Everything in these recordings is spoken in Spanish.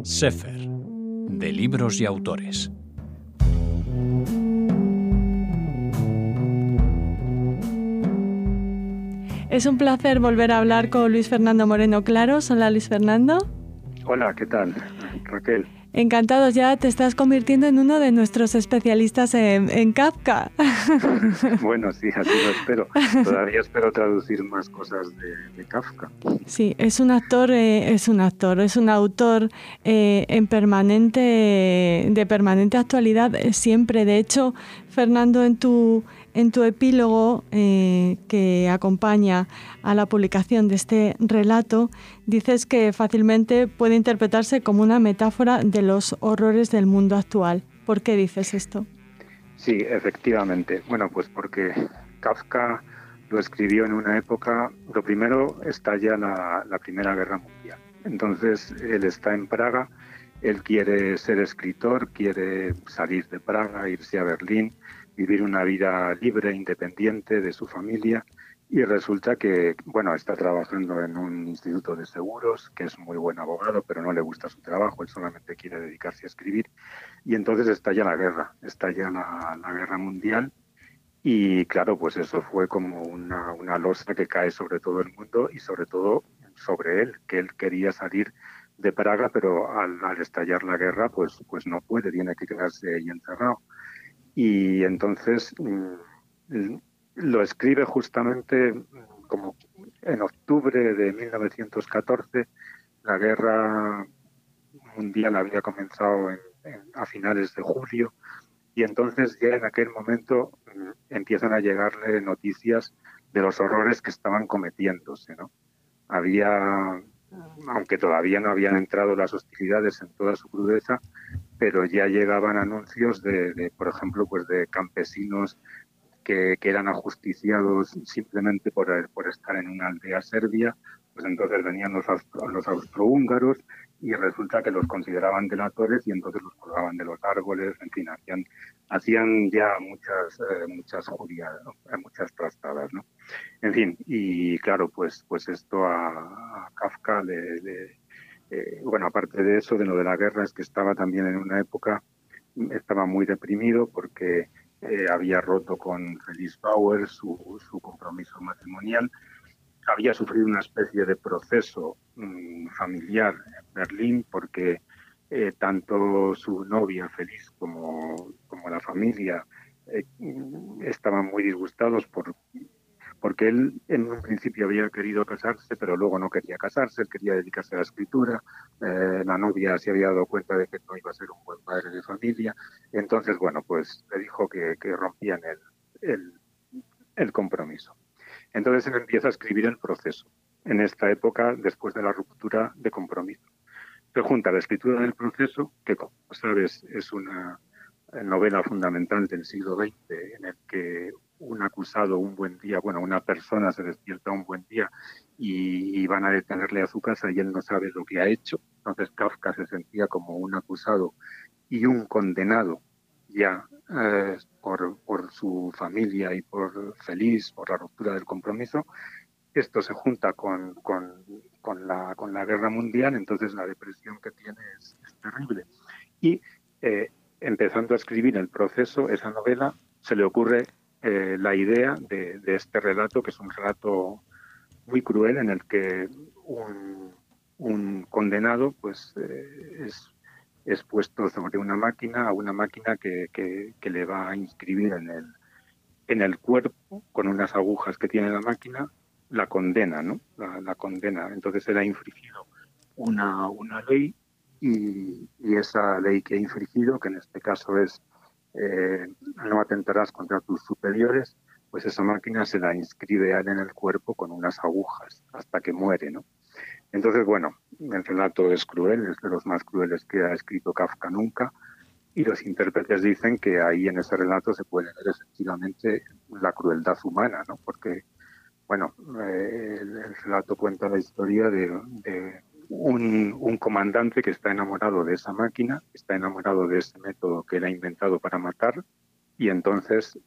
Sefer, de libros y autores. Es un placer volver a hablar con Luis Fernando Moreno Claros. Hola, Luis Fernando. Hola, ¿qué tal, Raquel? Encantados, ya te estás convirtiendo en uno de nuestros especialistas en Kafka. Bueno, sí, así lo espero. Todavía espero traducir más cosas de Kafka. Sí, es un autor de permanente actualidad siempre. De hecho, Fernando, en tu epílogo que acompaña a la publicación de este relato, dices que fácilmente puede interpretarse como una metáfora de los horrores del mundo actual. ¿Por qué dices esto? Sí, efectivamente. Bueno, pues porque Kafka lo escribió en una época, lo primero estalla la Primera Guerra Mundial. Entonces, él está en Praga, él quiere ser escritor, quiere salir de Praga, irse a Berlín, vivir una vida libre, independiente de su familia, y resulta que, bueno, está trabajando en un instituto de seguros, que es muy buen abogado, pero no le gusta su trabajo, él solamente quiere dedicarse a escribir. Y entonces estalla la guerra mundial y claro, pues eso fue como una losa que cae sobre todo el mundo y sobre todo sobre él, que él quería salir de Praga, pero al estallar la guerra, pues no puede, tiene que quedarse ahí encerrado. Y entonces lo escribe justamente como en octubre de 1914, la guerra mundial había comenzado a finales de julio y entonces ya en aquel momento empiezan a llegarle noticias de los horrores que estaban cometiéndose, ¿no? Había, aunque todavía no habían entrado las hostilidades en toda su crudeza, pero ya llegaban anuncios por ejemplo, pues de campesinos que eran ajusticiados simplemente por estar en una aldea serbia. Pues entonces venían los austrohúngaros y resulta que los consideraban delatores y entonces los colgaban de los árboles, en fin, hacían ya muchas juriadas, muchas trastadas, ¿no? En fin, y claro, pues esto a Kafka bueno, aparte de eso, de lo de la guerra, es que estaba también en una época, estaba muy deprimido porque había roto con Felice Bauer su compromiso matrimonial, había sufrido una especie de proceso familiar en Berlín porque tanto su novia Feliz como la familia estaban muy disgustados porque él en un principio había querido casarse, pero luego no quería casarse, él quería dedicarse a la escritura, la novia se había dado cuenta de que no iba a ser un buen padre de familia, entonces, bueno, pues le dijo que rompían el compromiso. Entonces él empieza a escribir el proceso, en esta época, después de la ruptura de compromiso. Se junta la escritura del proceso, que como sabes es una novela fundamental del siglo XX, en el que un acusado un buen día, bueno, una persona se despierta un buen día y van a detenerle a su casa y él no sabe lo que ha hecho. Entonces Kafka se sentía como un acusado y un condenado ya por su familia y por Feliz, por la ruptura del compromiso. Esto se junta con la guerra mundial, entonces la depresión que tiene es terrible. Y empezando a escribir el proceso, esa novela, se le ocurre la idea de este relato, que es un relato muy cruel en el que un condenado pues es puesto sobre una máquina, a una máquina que le va a inscribir en el cuerpo, con unas agujas que tiene la máquina, la condena, ¿no? La condena. Entonces se le ha infringido una ley y esa ley que ha infringido, que en este caso es no atentarás contra tus superiores, pues esa máquina se la inscribe a él en el cuerpo con unas agujas hasta que muere, ¿no? Entonces, bueno, el relato es cruel, es de los más crueles que ha escrito Kafka nunca, y los intérpretes dicen que ahí en ese relato se puede ver efectivamente la crueldad humana, ¿no? Porque, bueno, el relato cuenta la historia de un comandante que está enamorado de esa máquina, está enamorado de ese método que él ha inventado para matar, y entonces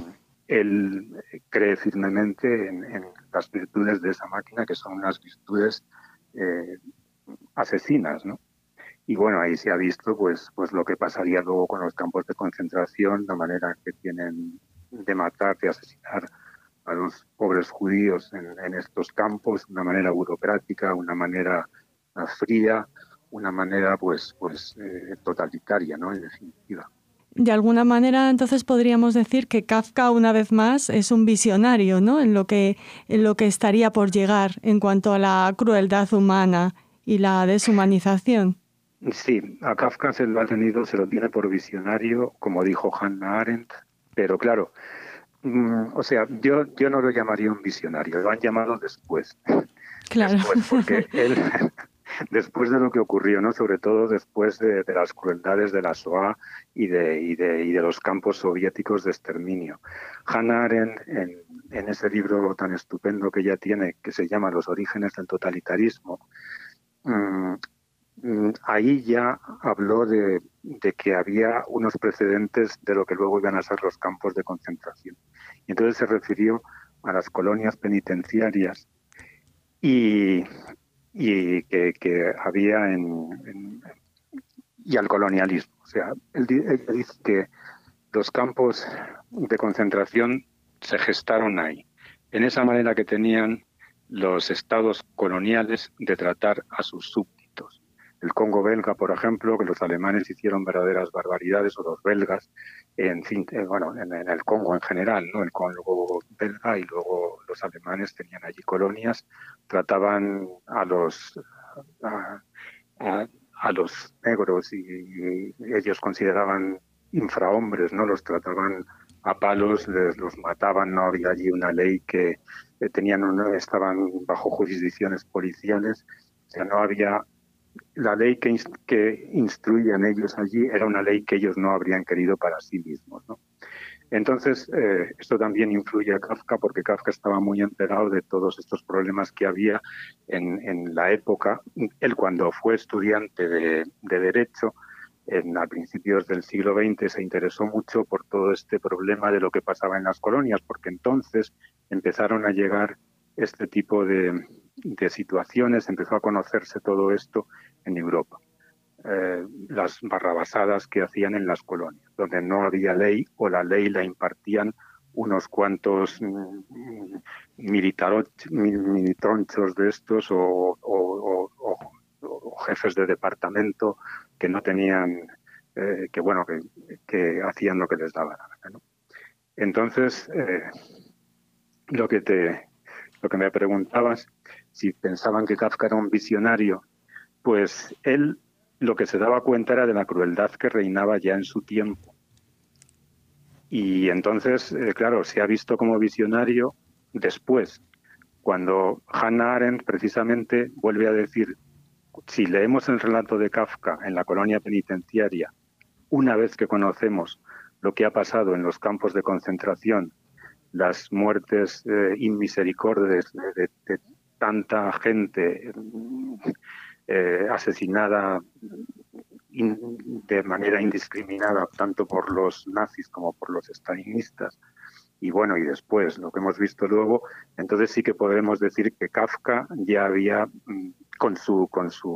él cree firmemente en las virtudes de esa máquina, que son unas virtudes asesinas, ¿no? Y bueno, ahí se ha visto pues lo que pasaría luego con los campos de concentración, la manera que tienen de matar, de asesinar a los pobres judíos en estos campos, una manera burocrática, una manera fría, una manera totalitaria, ¿no? En definitiva. De alguna manera, entonces podríamos decir que Kafka, una vez más, es un visionario, ¿no? En lo que estaría por llegar en cuanto a la crueldad humana y la deshumanización. Sí, a Kafka se lo tiene por visionario, como dijo Hannah Arendt, pero claro, o sea, yo no lo llamaría un visionario, lo han llamado después. Claro. Después, porque él, después de lo que ocurrió, ¿no? Sobre todo después de las crueldades de la Shoah y de los campos soviéticos de exterminio. Hannah Arendt, en ese libro tan estupendo que ella tiene, que se llama Los orígenes del totalitarismo, ahí ya habló de que había unos precedentes de lo que luego iban a ser los campos de concentración. Y entonces se refirió a las colonias penitenciarias y que había y al colonialismo. O sea, él dice que los campos de concentración se gestaron ahí, en esa manera que tenían los estados coloniales de tratar a sus súbditos. El Congo belga, por ejemplo, que los alemanes hicieron verdaderas barbaridades, o los belgas, en el Congo en general, ¿no? El Congo belga, y luego los alemanes tenían allí colonias, trataban a los negros y ellos consideraban infrahombres, ¿no? Los trataban a palos, los mataban, no había allí una ley que estaban bajo jurisdicciones policiales, o sea, no había. La ley que instruían ellos allí era una ley que ellos no habrían querido para sí mismos, ¿no? Entonces, esto también influye a Kafka, porque Kafka estaba muy enterado de todos estos problemas que había en la época. Él, cuando fue estudiante de Derecho, a principios del siglo XX, se interesó mucho por todo este problema de lo que pasaba en las colonias, porque entonces empezaron a llegar este tipo de situaciones, empezó a conocerse todo esto en Europa. Las barrabasadas que hacían en las colonias, donde no había ley, o la ley la impartían unos cuantos militronchos de estos o jefes de departamento que no tenían, que hacían lo que les daba la gana, ¿no? Entonces, lo que me preguntabas, si pensaban que Kafka era un visionario, pues él lo que se daba cuenta era de la crueldad que reinaba ya en su tiempo. Y entonces, claro, se ha visto como visionario después, cuando Hannah Arendt precisamente vuelve a decir, si leemos el relato de Kafka en la colonia penitenciaria, una vez que conocemos lo que ha pasado en los campos de concentración, las muertes inmisericordes de tanta gente asesinada de manera indiscriminada, tanto por los nazis como por los estalinistas, y bueno, y después lo que hemos visto luego, entonces sí que podemos decir que Kafka ya había, con su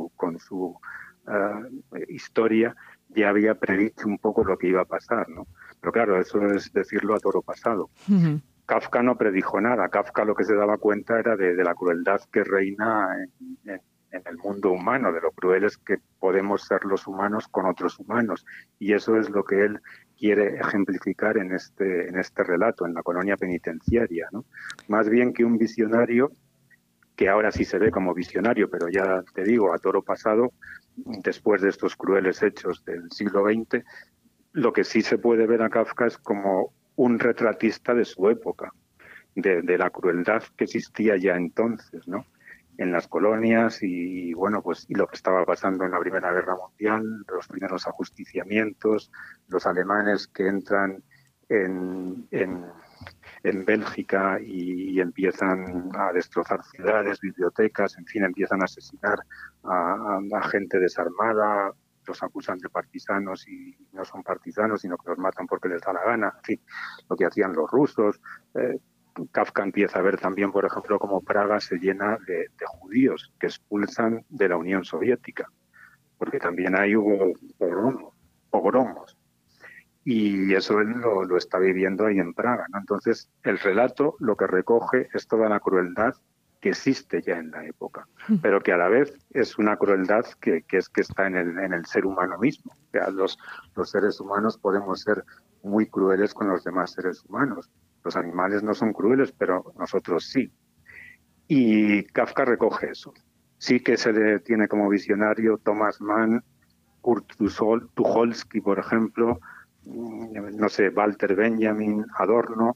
historia, ya había predicho un poco lo que iba a pasar, ¿no? Pero claro, eso es decirlo a toro pasado. Uh-huh. Kafka no predijo nada. Kafka lo que se daba cuenta era de la crueldad que reina en el mundo humano, de lo crueles que podemos ser los humanos con otros humanos. Y eso es lo que él quiere ejemplificar en este relato, en la colonia penitenciaria, ¿no? Más bien que un visionario, que ahora sí se ve como visionario, pero ya te digo, a toro pasado, después de estos crueles hechos del siglo XX, lo que sí se puede ver a Kafka es como un retratista de su época, de la crueldad que existía ya entonces, ¿no? En las colonias y bueno, pues y lo que estaba pasando en la Primera Guerra Mundial, los primeros ajusticiamientos, los alemanes que entran en Bélgica y empiezan a destrozar ciudades, bibliotecas, en fin, empiezan a asesinar a gente desarmada, los acusan de partisanos y no son partisanos, sino que los matan porque les da la gana, en fin, lo que hacían los rusos. Kafka empieza a ver también, por ejemplo, cómo Praga se llena de judíos que expulsan de la Unión Soviética, porque también ahí hubo pogromos. Y eso él lo está viviendo ahí en Praga, ¿no? Entonces, el relato lo que recoge es toda la crueldad que existe ya en la época, pero que a la vez es una crueldad que está en el ser humano mismo. O sea, los seres humanos podemos ser muy crueles con los demás seres humanos. Los animales no son crueles, pero nosotros sí. Y Kafka recoge eso. Sí que se le tiene como visionario Thomas Mann, Kurt Tucholsky, por ejemplo, no sé, Walter Benjamin, Adorno,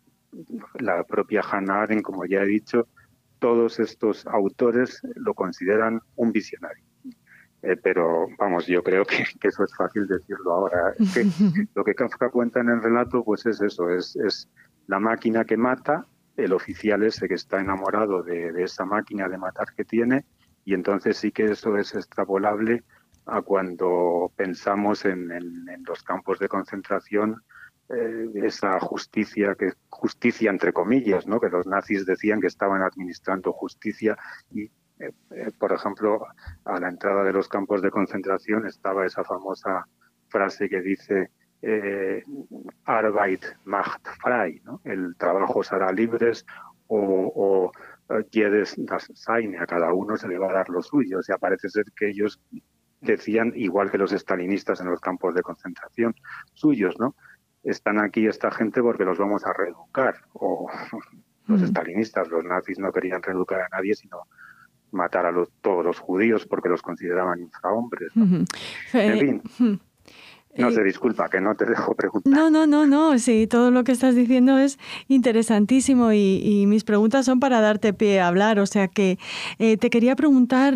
la propia Hannah Arendt, como ya he dicho. Todos estos autores lo consideran un visionario. Pero vamos, yo creo que eso es fácil decirlo ahora. Es que lo que Kafka cuenta en el relato pues es eso, es la máquina que mata, el oficial ese que está enamorado de esa máquina de matar que tiene, y entonces sí que eso es extrapolable a cuando pensamos en los campos de concentración, esa justicia entre comillas, ¿no? Que los nazis decían que estaban administrando justicia y, por ejemplo, a la entrada de los campos de concentración estaba esa famosa frase que dice Arbeit macht frei, ¿no? El trabajo os hará libres, o jedes das seine, a cada uno se le va a dar lo suyo. O sea, parece ser que ellos decían, igual que los estalinistas en los campos de concentración suyos, ¿no? Están aquí esta gente porque los vamos a reeducar. O los estalinistas, los nazis no querían reeducar a nadie, sino matar a todos los judíos porque los consideraban infrahombres, ¿no? En fin. No sé, disculpa, que no te dejo preguntar. No, sí, todo lo que estás diciendo es interesantísimo y mis preguntas son para darte pie a hablar. O sea que te quería preguntar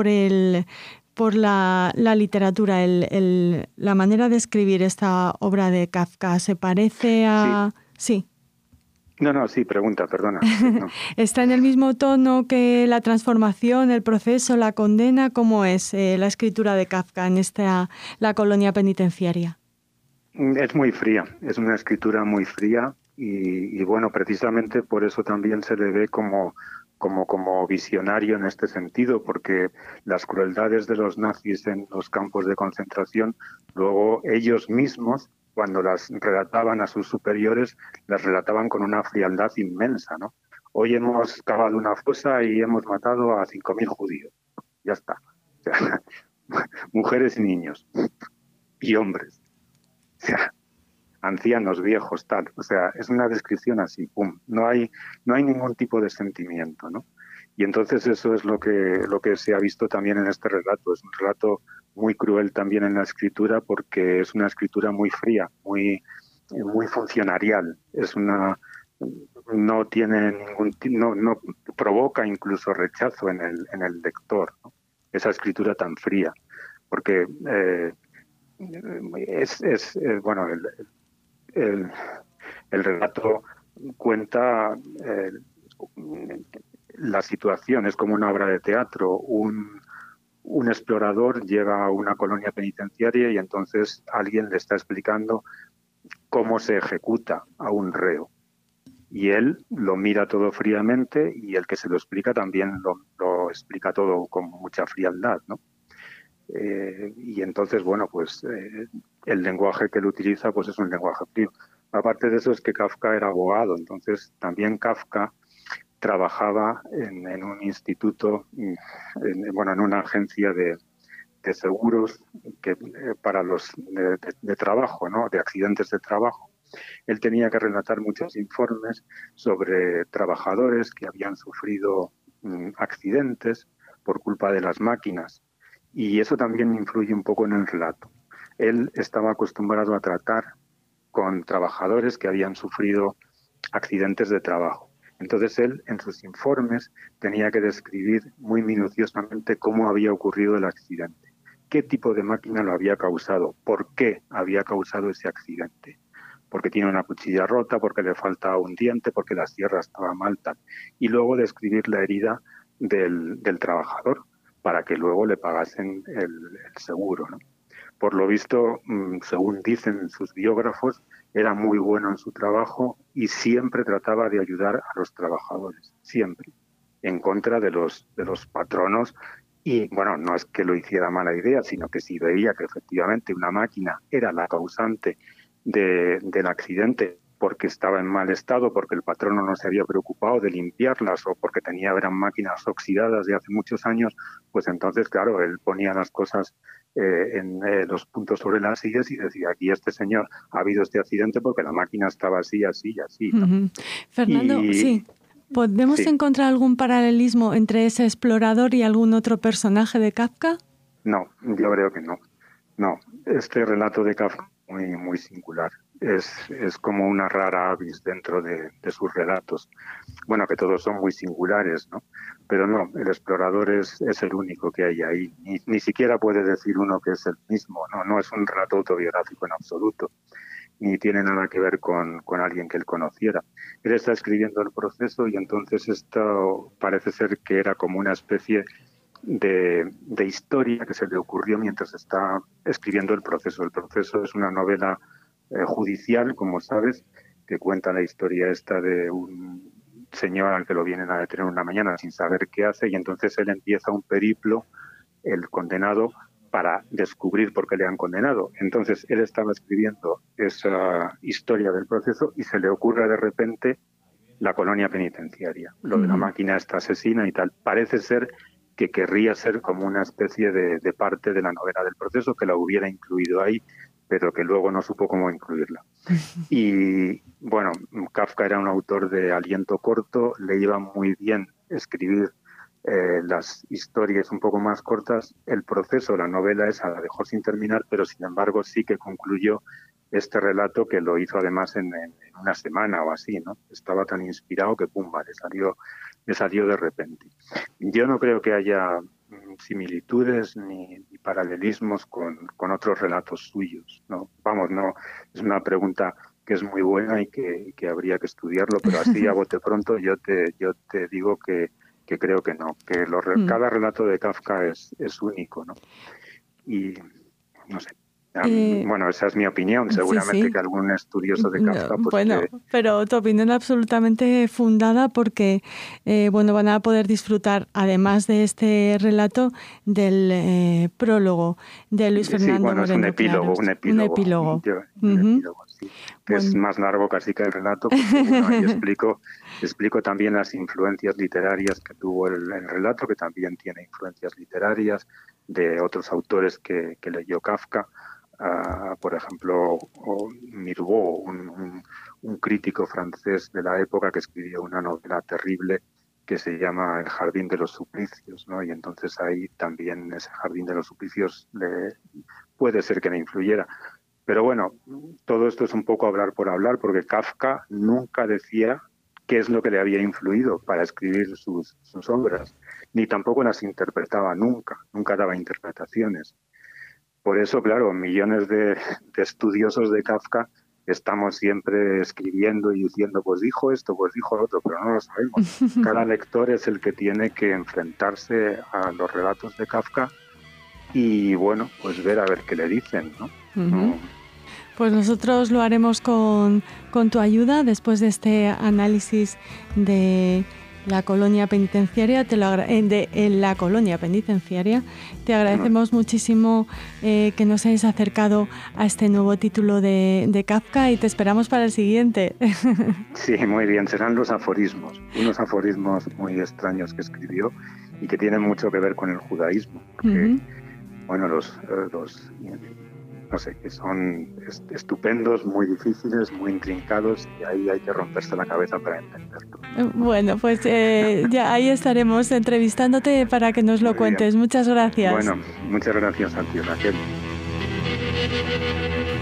por la literatura, la manera de escribir esta obra de Kafka. ¿Se parece a...? Sí. Sí, pregunta, perdona. No. ¿Está en el mismo tono que la transformación, el proceso, la condena? ¿Cómo es la escritura de Kafka en la colonia penitenciaria? Es muy fría, es una escritura muy fría y bueno, precisamente por eso también se le ve como visionario en este sentido, porque las crueldades de los nazis en los campos de concentración, luego ellos mismos, cuando las relataban a sus superiores, las relataban con una frialdad inmensa, ¿no? Hoy hemos cavado una fosa y hemos matado a 5.000 judíos. Ya está. O sea, mujeres y niños. Y hombres. O sea, ancianos, viejos, tal. O sea, es una descripción así, pum. No hay ningún tipo de sentimiento, ¿no? Y entonces eso es lo que se ha visto también en este relato. Es un relato muy cruel también en la escritura porque es una escritura muy fría, muy funcionarial. No tiene no provoca incluso rechazo en el lector, ¿no? Esa escritura tan fría, porque bueno, el relato cuenta la situación, es como una obra de teatro. Un explorador llega a una colonia penitenciaria y entonces alguien le está explicando cómo se ejecuta a un reo. Y él lo mira todo fríamente y el que se lo explica también lo explica todo con mucha frialdad, ¿no? Y entonces, bueno, pues el lenguaje que él utiliza pues es un lenguaje frío. Aparte de eso es que Kafka era abogado, entonces también Kafka trabajaba en un instituto, en una agencia de seguros para los de trabajo, ¿no? De accidentes de trabajo. Él tenía que relatar muchos informes sobre trabajadores que habían sufrido accidentes por culpa de las máquinas. Y eso también influye un poco en el relato. Él estaba acostumbrado a tratar con trabajadores que habían sufrido accidentes de trabajo. Entonces él, en sus informes, tenía que describir muy minuciosamente cómo había ocurrido el accidente, qué tipo de máquina lo había causado, por qué había causado ese accidente. Porque tiene una cuchilla rota, porque le falta un diente, porque la sierra estaba mal, tal. Y luego describir la herida del trabajador para que luego le pagasen el seguro, ¿no? Por lo visto, según dicen sus biógrafos, era muy bueno en su trabajo y siempre trataba de ayudar a los trabajadores, siempre, en contra de los patronos Y bueno, no es que lo hiciera mala idea, sino que si veía que efectivamente una máquina era la causante del accidente porque estaba en mal estado, porque el patrono no se había preocupado de limpiarlas o porque eran máquinas oxidadas de hace muchos años, pues entonces, claro, él ponía las cosas en los puntos sobre las sillas y decía, aquí este señor ha habido este accidente porque la máquina estaba así, así y así, ¿no? Fernando, sí. ¿Podemos encontrar algún paralelismo entre ese explorador y algún otro personaje de Kafka? No, yo creo que no. No, este relato de Kafka es muy, muy singular. Es como una rara avis dentro de sus relatos. Bueno, que todos son muy singulares, ¿no? Pero no, el explorador es el único que hay ahí. Ni siquiera puede decir uno que es el mismo, ¿no? No es un relato autobiográfico en absoluto, ni tiene nada que ver con alguien que él conociera. Él está escribiendo el proceso y entonces esto parece ser que era como una especie de historia que se le ocurrió mientras está escribiendo el proceso. El proceso es una novela judicial, como sabes, que cuenta la historia esta de un señor al que lo vienen a detener una mañana sin saber qué hace, y entonces él empieza un periplo, el condenado, para descubrir por qué le han condenado. Entonces él estaba escribiendo esa historia del proceso y se le ocurre de repente la colonia penitenciaria, lo de la máquina esta asesina y tal. Parece ser que querría ser como una especie de parte de la novela del proceso, que la hubiera incluido ahí, pero que luego no supo cómo incluirla. Y bueno, Kafka era un autor de aliento corto, le iba muy bien escribir las historias un poco más cortas. El proceso, la novela esa, la dejó sin terminar, pero sin embargo sí que concluyó este relato, que lo hizo además en una semana o así, ¿no? Estaba tan inspirado que pumba, le salió de repente. Yo no creo que haya similitudes ni paralelismos con otros relatos suyos, ¿no? Vamos, no, es una pregunta que es muy buena y que habría que estudiarlo, pero así a bote pronto yo te digo que creo que no, que cada relato de Kafka es único, ¿no? Y no sé. Bueno, esa es mi opinión. Seguramente que algún estudioso de Kafka... pero tu opinión es absolutamente fundada porque van a poder disfrutar, además de este relato, del prólogo de Luis Fernando Moreno. Es un epílogo. Un epílogo, sí, que es más largo casi que el relato, porque ahí explico también las influencias literarias que tuvo el relato, que también tiene influencias literarias de otros autores que leyó Kafka. Por ejemplo, Mirbeau, un crítico francés de la época que escribió una novela terrible que se llama El jardín de los suplicios, ¿no? Y entonces ahí también ese jardín de los suplicios puede ser que le influyera. Pero bueno, todo esto es un poco hablar por hablar, porque Kafka nunca decía qué es lo que le había influido para escribir sus obras, ni tampoco las interpretaba nunca daba interpretaciones. Por eso, claro, millones de estudiosos de Kafka estamos siempre escribiendo y diciendo, pues dijo esto, pues dijo lo otro, pero no lo sabemos. Cada lector es el que tiene que enfrentarse a los relatos de Kafka y, bueno, pues ver a ver qué le dicen, ¿no? Pues nosotros lo haremos con tu ayuda después de este análisis de la colonia penitenciaria, en la colonia penitenciaria. Te agradecemos muchísimo que nos hayas acercado a este nuevo título de Kafka y te esperamos para el siguiente. Sí, muy bien. Serán los aforismos, unos aforismos muy extraños que escribió y que tienen mucho que ver con el judaísmo. Porque, bueno, los no sé, que son estupendos, muy difíciles, muy intrincados, y ahí hay que romperse la cabeza para entenderlo. Bueno, pues ya ahí estaremos entrevistándote para que nos lo cuentes. Muchas gracias. Bueno, muchas gracias a ti, Raquel.